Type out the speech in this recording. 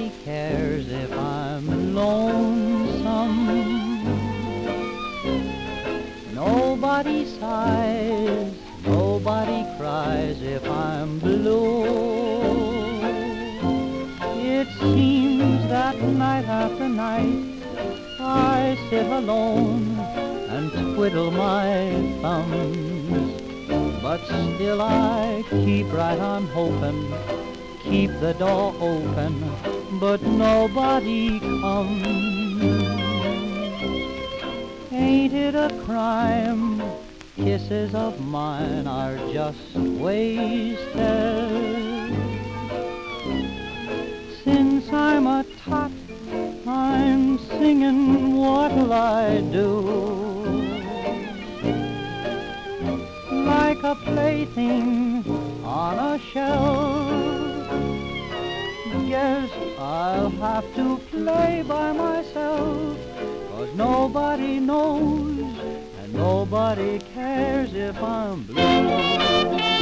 Nobody cares if I'm lonesome. Nobody sighs, nobody cries if I'm blue. It seems that night after night I sit alone and twiddle my thumbs, but still I keep right on hoping, keep the door open, but nobody comes. Ain't it a crime? Kisses of mine are just wasted. Since I'm a tot, I'm singing, what'll I do? Like a plaything on a shelf, guess I'll have to play by myself, 'cause nobody knows and nobody cares if I'm blue.